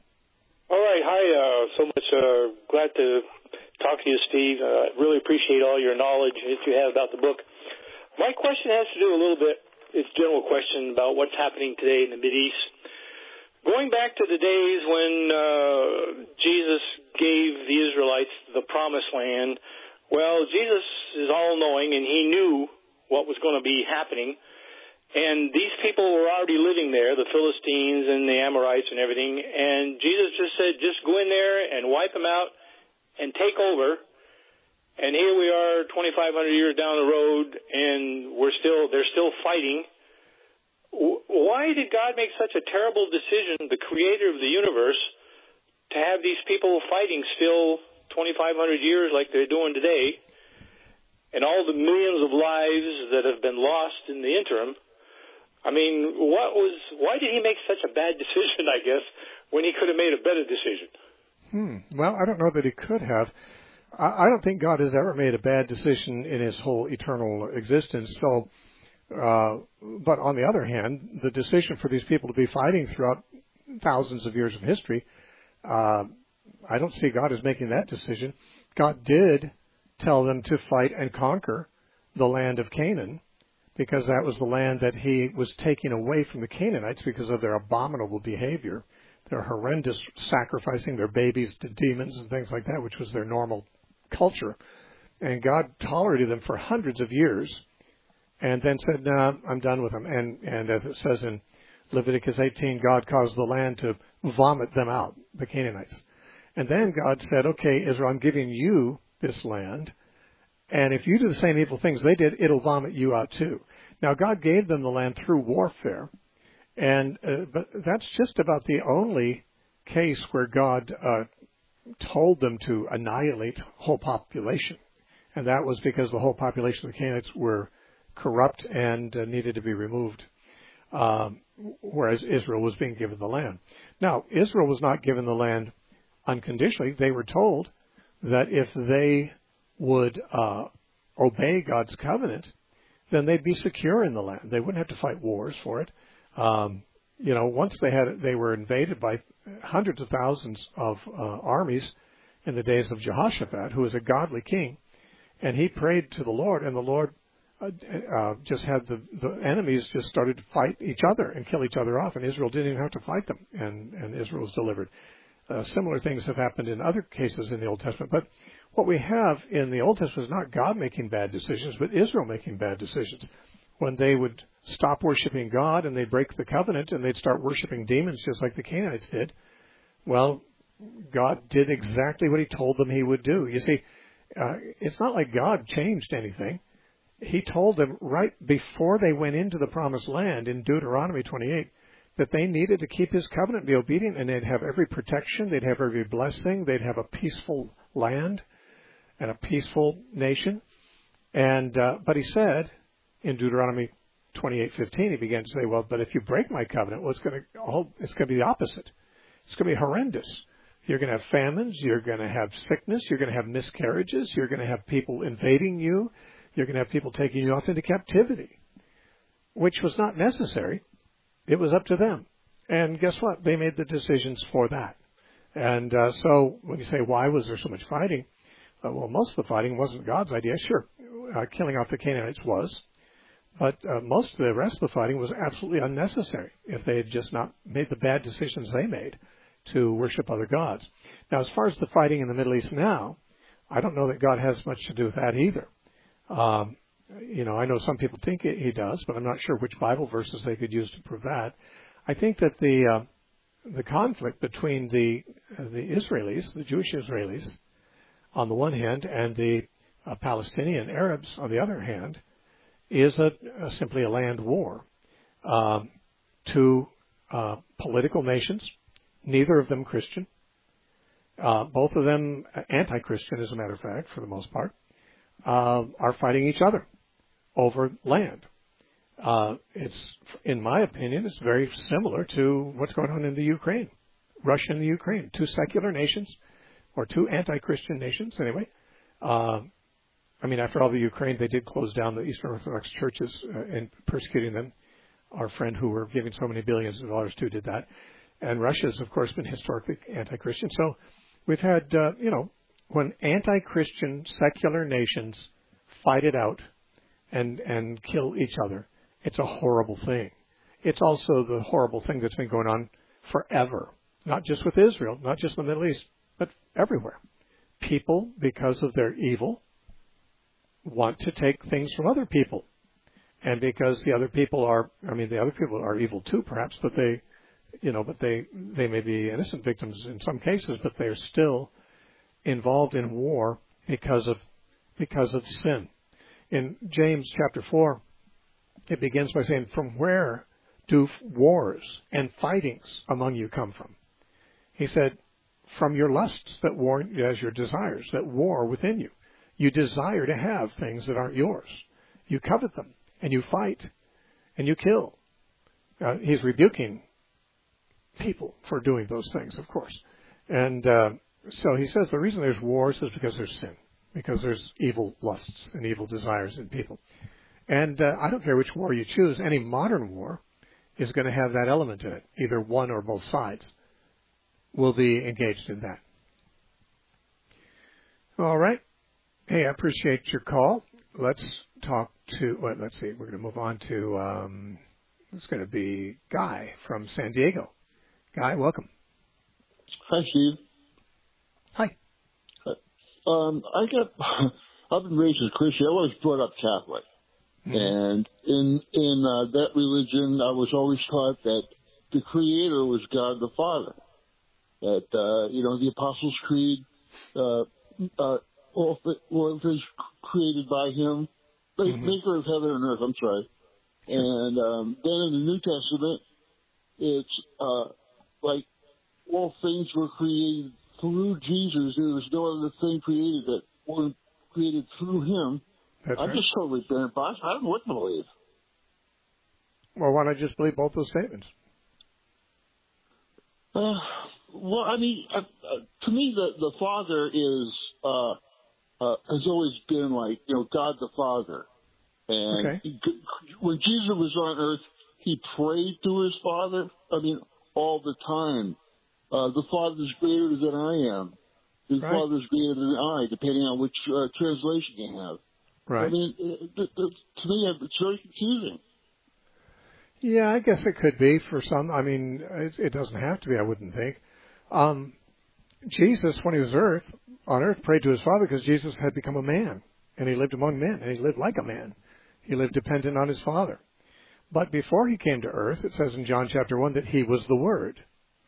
Speaker 8: All right, hi. Uh, so much uh, glad to talk to you, Steve. I uh, really appreciate all your knowledge that you have about the book. My question has to do a little bit, it's a general question about what's happening today in the Mideast. Going back to the days when uh, Jesus gave the Israelites the promised land, well, Jesus is all-knowing, and he knew what was going to be happening. And these people were already living there, the Philistines and the Amorites and everything. And Jesus just said, just go in there and wipe them out and take over. And here we are twenty-five hundred years down the road, and we're still they're still fighting. Why did God make such a terrible decision, the creator of the universe, have these people fighting still twenty-five hundred years like they're doing today, and all the millions of lives that have been lost in the interim, I mean, what was? Why did he make such a bad decision, I guess, when he could have made a better decision?
Speaker 1: Hmm. Well, I don't know that he could have. I, I don't think God has ever made a bad decision in his whole eternal existence. So, uh, but on the other hand, the decision for these people to be fighting throughout thousands of years of history, uh, I don't see God as making that decision. God did tell them to fight and conquer the land of Canaan, because that was the land that he was taking away from the Canaanites because of their abominable behavior, their horrendous sacrificing their babies to demons and things like that, which was their normal culture. And God tolerated them for hundreds of years and then said, no, nah, I'm done with them. And, and as it says in Leviticus eighteen, God caused the land to vomit them out, the Canaanites. And then God said, okay, Israel, I'm giving you this land, and if you do the same evil things they did, it'll vomit you out too. Now, God gave them the land through warfare, and uh, but that's just about the only case where God uh, told them to annihilate whole population, and that was because the whole population of the Canaanites were corrupt and uh, needed to be removed, um, whereas Israel was being given the land. Now, Israel was not given the land unconditionally. They were told that if they would uh, obey God's covenant, then they'd be secure in the land. They wouldn't have to fight wars for it. Um, you know, once they had, they were invaded by hundreds of thousands of uh, armies in the days of Jehoshaphat, who was a godly king, and he prayed to the Lord, and the Lord uh, uh, just had the, the enemies just started to fight each other and kill each other off, and Israel didn't even have to fight them, and, and Israel was delivered. Uh, similar things have happened in other cases in the Old Testament, but what we have in the Old Testament is not God making bad decisions, but Israel making bad decisions. When they would stop worshiping God and they'd break the covenant and they'd start worshiping demons just like the Canaanites did, well, God did exactly what he told them he would do. You see, uh, it's not like God changed anything. He told them right before they went into the promised land in Deuteronomy twenty-eight that they needed to keep his covenant, be obedient, and they'd have every protection, they'd have every blessing, they'd have a peaceful land and a peaceful nation. And uh, but he said in Deuteronomy twenty-eight fifteen, he began to say, well, but if you break my covenant, well, it's going to it's going to be the opposite. It's going to be horrendous. You're going to have famines. You're going to have sickness. You're going to have miscarriages. You're going to have people invading you. You're going to have people taking you off into captivity, which was not necessary. It was up to them. And guess what? They made the decisions for that. And uh, so when you say, why was there so much fighting? Uh, well, most of the fighting wasn't God's idea. Sure, uh, killing off the Canaanites was. But uh, most of the rest of the fighting was absolutely unnecessary if they had just not made the bad decisions they made to worship other gods. Now, as far as the fighting in the Middle East now, I don't know that God has much to do with that either. Um, you know, I know some people think it, he does, but I'm not sure which Bible verses they could use to prove that. I think that the uh, the conflict between the uh, the Israelis, the Jewish Israelis, on the one hand, and the uh, Palestinian Arabs on the other hand, is a, a simply a land war. Um, two uh, political nations, neither of them Christian, uh, both of them anti-Christian, as a matter of fact, for the most part, uh, are fighting each other over land. Uh, it's, in my opinion, it's very similar to what's going on in the Ukraine, Russia and the Ukraine, two secular nations, or two anti-Christian nations, anyway. Uh, I mean, after all, the Ukraine, they did close down the Eastern Orthodox churches uh, and persecuting them. Our friend who we're giving so many billions of dollars to did that. And Russia's, of course, been historically anti-Christian. So we've had, uh, you know, when anti-Christian secular nations fight it out and, and kill each other, it's a horrible thing. It's also the horrible thing that's been going on forever, not just with Israel, not just in the Middle East, but everywhere. People, because of their evil, want to take things from other people. And because the other people are, I mean, the other people are evil too, perhaps, but they, you know, but they, they may be innocent victims in some cases, but they're still involved in war because of, because of sin. In James chapter four, it begins by saying, from where do wars and fightings among you come from? He said, from your lusts that war, as your desires, that war within you. You desire to have things that aren't yours. You covet them, and you fight, and you kill. Uh, he's rebuking people for doing those things, of course. And uh, so he says the reason there's wars is because there's sin, because there's evil lusts and evil desires in people. And uh, I don't care which war you choose, any modern war is going to have that element in it. Either one or both sides will be engaged in that. All right. Hey, I appreciate your call. Let's talk to, well, let's see, we're going to move on to, um, it's going to be Guy from San Diego. Guy, welcome.
Speaker 9: Hi, Steve.
Speaker 1: Hi.
Speaker 9: Um, I got, I've been raised as a Christian. I was brought up Catholic. Mm-hmm. And in, in uh, that religion, I was always taught that the Creator was God the Father. That, uh, you know, the Apostles' Creed, uh, uh, all, all things created by Him, mm-hmm. maker of heaven and earth, I'm sorry. And um, then in the New Testament, it's uh, like all things were created through Jesus. There was no other thing created that wasn't created through Him.
Speaker 1: That's
Speaker 9: I'm
Speaker 1: right.
Speaker 9: just totally bent by. I don't know what to believe.
Speaker 1: Well, why not just believe both those statements?
Speaker 9: Uh, well, I mean, uh, uh, to me, the the Father is uh, uh, has always been like, you know, God the Father. And
Speaker 1: okay.
Speaker 9: he, when Jesus was on earth, He prayed to His Father. I mean, all the time. Uh, the Father is greater than I am. The
Speaker 1: right.
Speaker 9: Father is greater than I, depending on which uh, translation you have.
Speaker 1: Right.
Speaker 9: I mean, it, it, it, to me, it's very confusing.
Speaker 1: Yeah, I guess it could be for some. I mean, it, it doesn't have to be, I wouldn't think. Um, Jesus, when He was earth, on earth, prayed to His Father because Jesus had become a man, and He lived among men, and He lived like a man. He lived dependent on His Father. But before He came to earth, it says in John chapter one that He was the Word.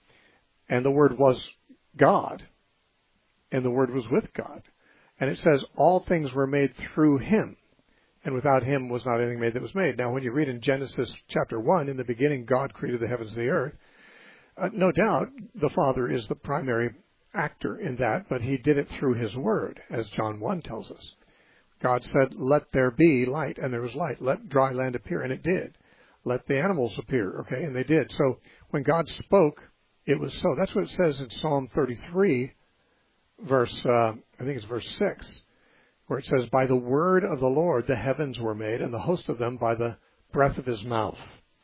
Speaker 1: And the Word was God. And the Word was with God. And it says all things were made through Him. And without Him was not anything made that was made. Now, when you read in Genesis chapter one, in the beginning God created the heavens and the earth, uh, no doubt the Father is the primary actor in that, but He did it through His Word, as John one tells us. God said, let there be light, and there was light. Let dry land appear, and it did. Let the animals appear, okay, and they did. So when God spoke, it was so. That's what it says in Psalm thirty-three, verse, uh, I think it's verse six, where it says, by the word of the Lord the heavens were made, and the host of them by the breath of His mouth.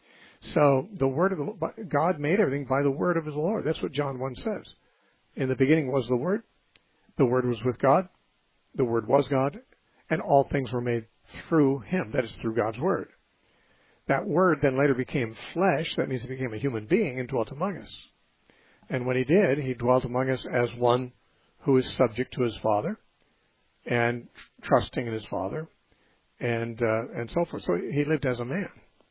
Speaker 1: So the word of the, God made everything by the word of His Lord. That's what John one says. In the beginning was the Word. The Word was with God. The Word was God. And all things were made through Him. That is, through God's Word. That Word then later became flesh. That means He became a human being and dwelt among us. And when He did, He dwelt among us as one who is subject to His Father and trusting in His Father and uh, and so forth. So He lived as a man.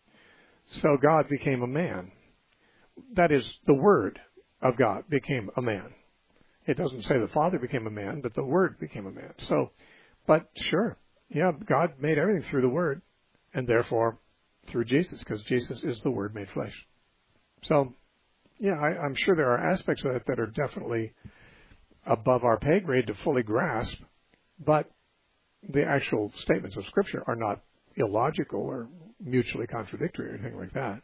Speaker 1: So God became a man. That is, the Word of God became a man. It doesn't say the Father became a man, but the Word became a man. So, but sure, yeah, God made everything through the Word, and therefore through Jesus, because Jesus is the Word made flesh. So, yeah, I, I'm sure there are aspects of it that are definitely above our pay grade to fully grasp, but the actual statements of Scripture are not illogical or mutually contradictory or anything like that.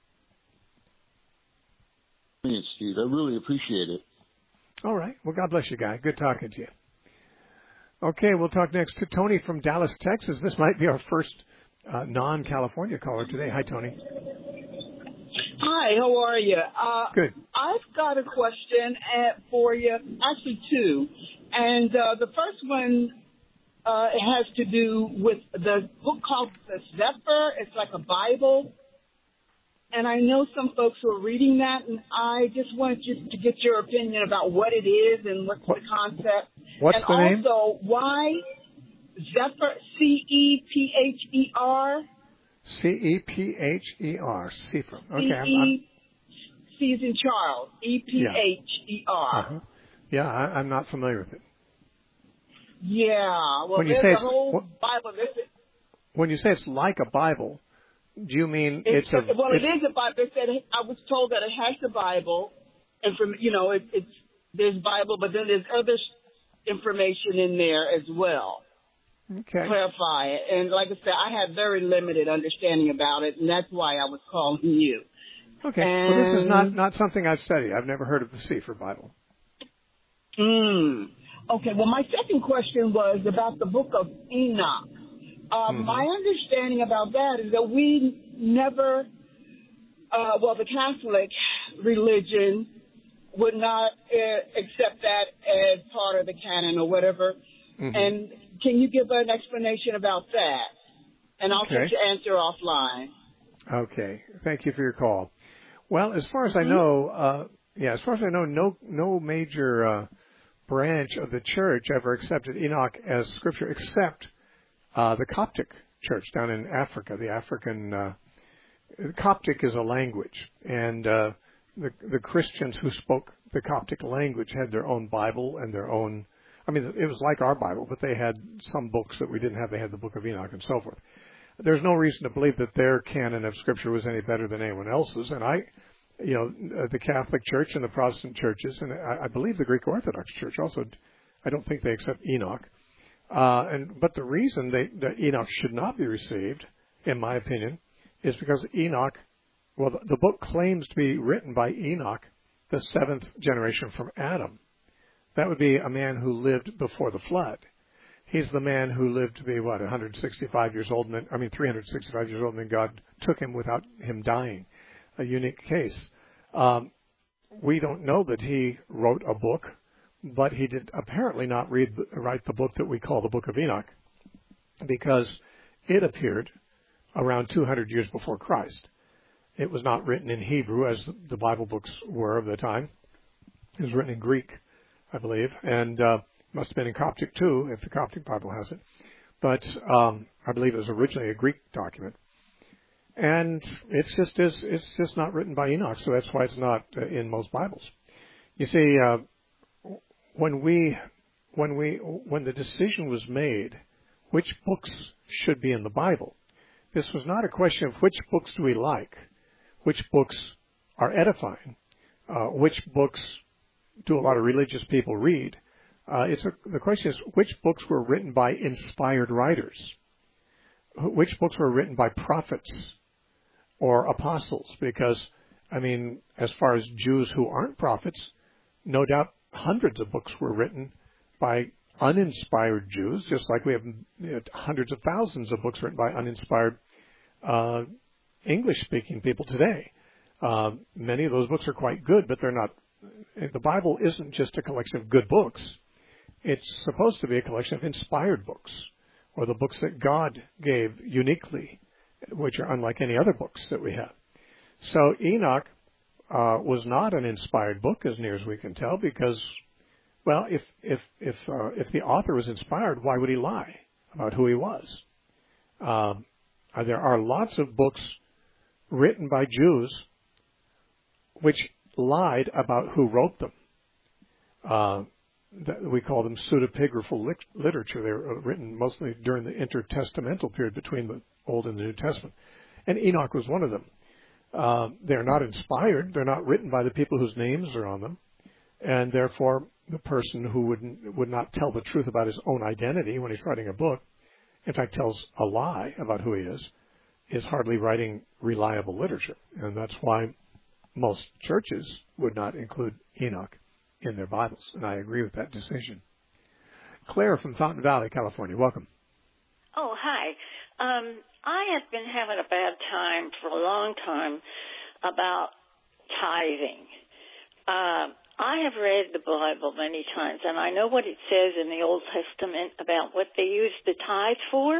Speaker 9: Thanks, Steve. I really appreciate it.
Speaker 1: All right. Well, God bless you, Guy. Good talking to you. Okay, we'll talk next to Tony from Dallas, Texas. This might be our first uh, non-California caller today. Hi, Tony.
Speaker 10: Hi, how are you? Uh,
Speaker 1: Good.
Speaker 10: I've got a question for you, actually two. And uh, the first one uh, it has to do with the book called the Zephyr. It's like a Bible. And I know some folks who are reading that, and I just wanted just to get your opinion about what it is and what's what, the concept.
Speaker 1: What's
Speaker 10: and
Speaker 1: the name?
Speaker 10: And also, why Zephyr, C E P H E R?
Speaker 1: C E P H E R, Zephyr. Okay.
Speaker 10: C E,
Speaker 1: C
Speaker 10: is in Charles, E P H E R.
Speaker 1: Uh-huh. Yeah, I, I'm not familiar with it.
Speaker 10: Yeah, well,
Speaker 1: when you
Speaker 10: there's
Speaker 1: say
Speaker 10: a whole
Speaker 1: what,
Speaker 10: Bible. There's a,
Speaker 1: when you say it's like a Bible, do you mean it's,
Speaker 10: it's
Speaker 1: a...
Speaker 10: Well,
Speaker 1: it's,
Speaker 10: it is a Bible. They said, I was told that it has the Bible, and from, you know, it, it's there's Bible, but then there's other information in there as well.
Speaker 1: Okay.
Speaker 10: Clarify it. And like I said, I have very limited understanding about it, and that's why I was calling you.
Speaker 1: Okay.
Speaker 10: And
Speaker 1: well, this is not, not something I've studied. I've never heard of the Sefer Bible.
Speaker 10: Mm. Okay. Well, my second question was about the book of Enoch. Uh,
Speaker 1: mm-hmm.
Speaker 10: My understanding about that is that we never, uh, well, the Catholic religion would not uh, accept that as part of the canon or whatever. Mm-hmm. And can you give an explanation about that? And I'll
Speaker 1: okay.
Speaker 10: take your answer offline.
Speaker 1: Okay. Thank you for your call. Well, as far as I know, uh, yeah, as far as I know, no, no major uh, branch of the church ever accepted Enoch as scripture, except uh, the Coptic church down in Africa. The African uh, Coptic is a language, and uh, the the Christians who spoke the Coptic language had their own Bible and their own. I mean, it was like our Bible, but they had some books that we didn't have. They had the Book of Enoch and so forth. There's no reason to believe that their canon of Scripture was any better than anyone else's. And I, you know, the Catholic Church and the Protestant churches, and I, I believe the Greek Orthodox Church also, I don't think they accept Enoch. Uh, and but the reason they, that Enoch should not be received, in my opinion, is because Enoch, well, the, the book claims to be written by Enoch, the seventh generation from Adam. That would be a man who lived before the flood. He's the man who lived to be, what, one hundred sixty-five years old, and then, I mean, three hundred sixty-five years old, and then God took him without him dying. A unique case. Um, we don't know that he wrote a book, but he did apparently not read write the book that we call the Book of Enoch, because it appeared around two hundred years before Christ. It was not written in Hebrew, as the Bible books were of the time. It was written in Greek, I believe, and uh, must have been in Coptic too, if the Coptic Bible has it. But um, I believe it was originally a Greek document, and it's just is it's just not written by Enoch, so that's why it's not uh, in most Bibles. You see, uh, when we when we when the decision was made, which books should be in the Bible, this was not a question of which books do we like, which books are edifying, uh, which books do a lot of religious people read. Uh, it's a, the question is, which books were written by inspired writers? Which books were written by prophets or apostles? Because, I mean, as far as Jews who aren't prophets, no doubt hundreds of books were written by uninspired Jews, just like we have you know, hundreds of thousands of books written by uninspired uh, English-speaking people today. Uh, many of those books are quite good, but they're not. The Bible isn't just a collection of good books. It's supposed to be a collection of inspired books, or the books that God gave uniquely, which are unlike any other books that we have. So Enoch uh, was not an inspired book, as near as we can tell, because, well, if if if uh, if the author was inspired, why would he lie about who he was? Um, there are lots of books written by Jews which lied about who wrote them. Uh, that we call them pseudepigraphal lit- literature. They were written mostly during the intertestamental period between the Old and the New Testament. And Enoch was one of them. Uh, they're not inspired. They're not written by the people whose names are on them. And therefore, the person who would, would not tell the truth about his own identity when he's writing a book, in fact tells a lie about who he is, is hardly writing reliable literature. And that's why most churches would not include Enoch in their Bibles, and I agree with that decision. Claire from Fountain Valley, California, welcome.
Speaker 11: Oh, hi. Um, I have been having a bad time for a long time about tithing. Uh, I have read the Bible many times, and I know what it says in the Old Testament about what they used the tithe for.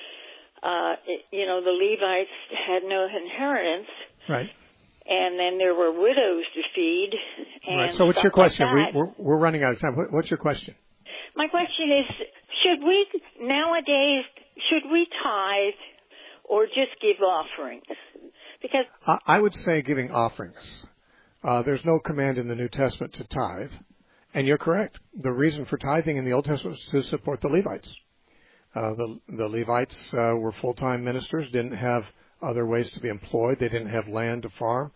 Speaker 11: Uh, it, you know, the Levites had no inheritance.
Speaker 1: Right.
Speaker 11: And then there were widows to feed. And
Speaker 1: right. So what's your question?
Speaker 11: Like
Speaker 1: we, we're, we're running out of time. What, what's your question?
Speaker 11: My question is, should we, nowadays, should we tithe or just give offerings? Because
Speaker 1: I, I would say giving offerings. Uh, there's no command in the New Testament to tithe. And you're correct. The reason for tithing in the Old Testament was to support the Levites. Uh, the, the Levites uh, were full-time ministers, didn't have other ways to be employed. They didn't have land to farm.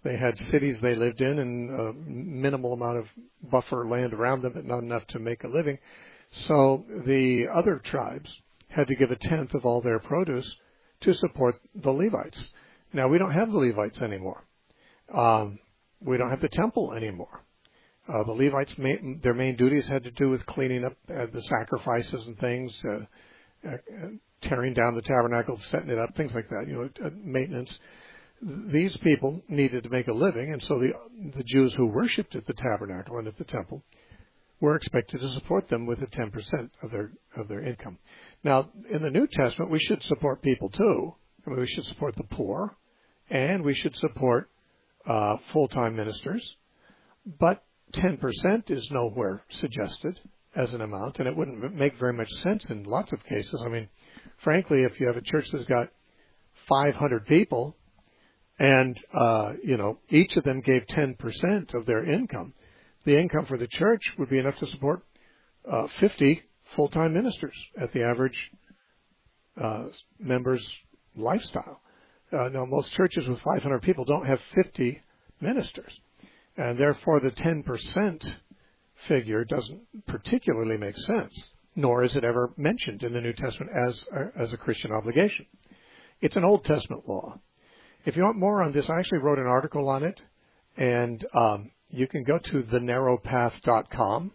Speaker 1: They had cities they lived in and a minimal amount of buffer land around them, but not enough to make a living. So the other tribes had to give a tenth of all their produce to support the Levites. Now, we don't have the Levites anymore. Um, we don't have the temple anymore. Uh, the Levites, main, their main duties had to do with cleaning up uh, the sacrifices and things, uh, uh, tearing down the tabernacle, setting it up, things like that, you know, uh, maintenance. These people needed to make a living, and so the the Jews who worshipped at the tabernacle and at the temple were expected to support them with a ten percent of their of their income. Now, in the New Testament, we should support people too. I mean, we should support the poor, and we should support uh, full-time ministers. But ten percent is nowhere suggested as an amount, and it wouldn't make very much sense in lots of cases. I mean, frankly, if you have a church that's got five hundred people, and, uh, you know, each of them gave ten percent of their income, the income for the church would be enough to support uh, fifty full-time ministers at the average uh, member's lifestyle. Uh, now, most churches with five hundred people don't have fifty ministers, and therefore the ten percent figure doesn't particularly make sense, nor is it ever mentioned in the New Testament as a, as a Christian obligation. It's an Old Testament law. If you want more on this, I actually wrote an article on it, and um, you can go to the narrow path dot com,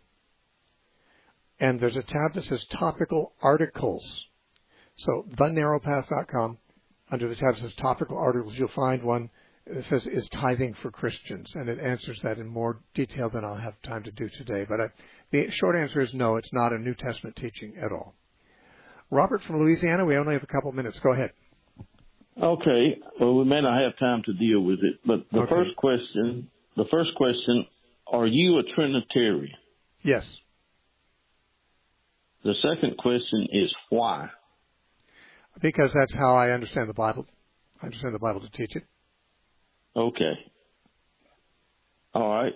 Speaker 1: and there's a tab that says Topical Articles. So the narrow path dot com, under the tab that says Topical Articles, you'll find one that says, Is Tithing for Christians? And it answers that in more detail than I'll have time to do today. But I, the short answer is no, it's not a New Testament teaching at all. Robert from Louisiana, we only have a couple minutes. Go ahead.
Speaker 12: Okay. Well, we may not have time to deal with it, but the
Speaker 1: okay.
Speaker 12: first question, the first question, are you a Trinitarian?
Speaker 1: Yes.
Speaker 12: The second question is why?
Speaker 1: Because that's how I understand the Bible. I understand the Bible to teach it.
Speaker 12: Okay. All right.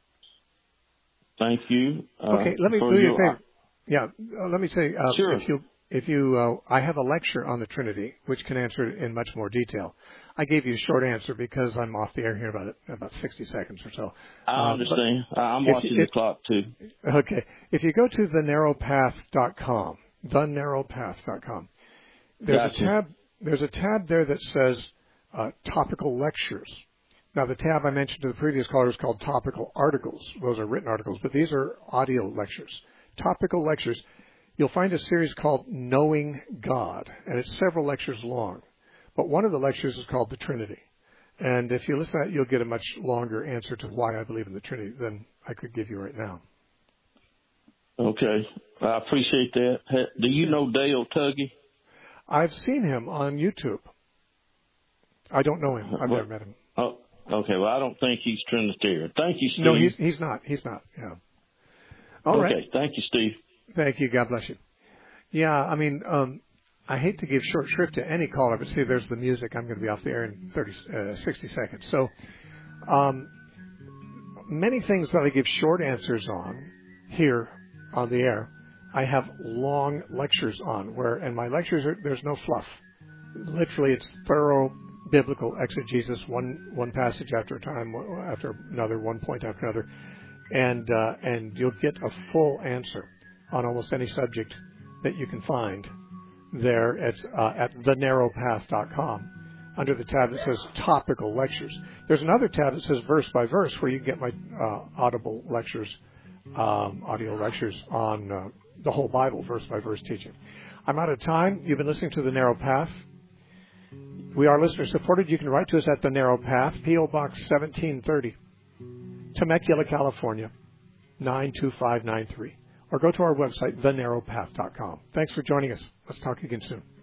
Speaker 12: Thank you.
Speaker 1: Okay, uh, let me do you a favor. Yeah, uh, let me say, uh,
Speaker 12: sure.
Speaker 1: if you If you, uh, I have a lecture on the Trinity, which can answer it in much more detail. I gave you a short answer because I'm off the air here about about sixty seconds or so.
Speaker 12: I understand. Uh, I'm watching you, the if, clock too.
Speaker 1: Okay. If you go to the narrow path dot com, the narrow path dot com, there's gotcha. a tab. There's a tab there that says uh, topical lectures. Now, the tab I mentioned to the previous caller is called topical articles. Those are written articles, but these are audio lectures. Topical lectures. You'll find a series called Knowing God, and it's several lectures long. But one of the lectures is called The Trinity. And if you listen to that, you'll get a much longer answer to why I believe in the Trinity than I could give you right now.
Speaker 12: Okay. I appreciate that. Do you know Dale Tuggy?
Speaker 1: I've seen him on YouTube. I don't know him. I've well, never met him.
Speaker 12: Oh, okay. Well, I don't think he's Trinitarian. Thank you, Steve.
Speaker 1: No, he's, he's not. He's not. Yeah. All
Speaker 12: okay.
Speaker 1: right.
Speaker 12: Okay. Thank you, Steve.
Speaker 1: Thank you. God bless you. Yeah, I mean, um, I hate to give short shrift to any caller, but see, there's the music. I'm going to be off the air in thirty, uh, sixty seconds. So um, many things that I give short answers on here on the air, I have long lectures on, where, and my lectures, are, there's no fluff. Literally, it's thorough biblical exegesis, one one passage after a time, after another, one point after another, and uh, and you'll get a full answer on almost any subject that you can find there at, uh, at the narrow path dot com under the tab that says Topical Lectures. There's another tab that says Verse by Verse where you can get my uh, audible lectures, um, audio lectures on uh, the whole Bible, verse by verse teaching. I'm out of time. You've been listening to The Narrow Path. We are listener supported. You can write to us at The Narrow Path, P O Box seventeen thirty, Temecula, California, nine two five nine three. Or go to our website, the narrow path dot com. Thanks for joining us. Let's talk again soon.